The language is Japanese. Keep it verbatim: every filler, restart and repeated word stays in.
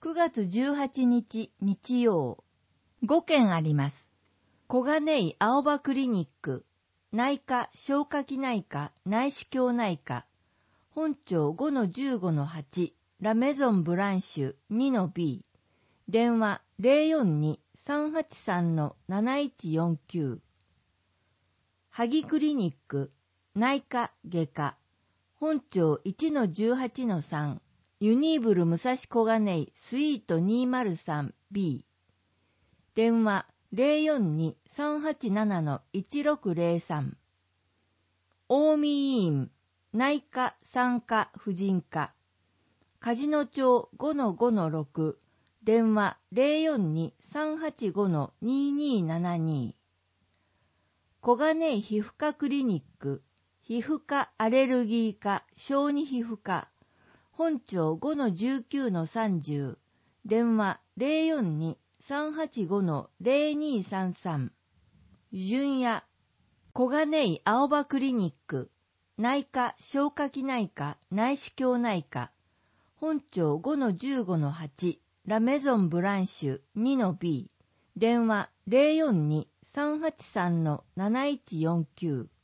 くがつじゅうはちにち日曜、ごけんあります。小金井青葉クリニック、内科消化器内科内視鏡内科、本庁 ごのじゅうごのはち ラメゾンブランシュ にのビー、電話 ゼロよんに さんはちさん なないちよんきゅう。萩クリニック、内科外科、本庁 いちのじゅうはちのさん、ユニーブル武蔵小金井スイート にーまるさんビー、電話 ゼロよんに さんはちなな いちろくゼロさん。近江医院、内科産科婦人科、梶野町 ごのごのろく、電話 ゼロよんに さんはちご にーにーななに。小金井皮膚科クリニック、皮膚科アレルギー科小児皮膚科、本庁 ごのじゅうきゅうのさんじゅう、電話 ゼロよんに さんはちご ゼロにーさんさん。純也、小金井青葉クリニック、内科消化器内科内視鏡内科、本庁 ごのじゅうごのはち、ラメゾンブランシュ にのビー、電話 ゼロよんに さんはちさん なないちよんきゅう。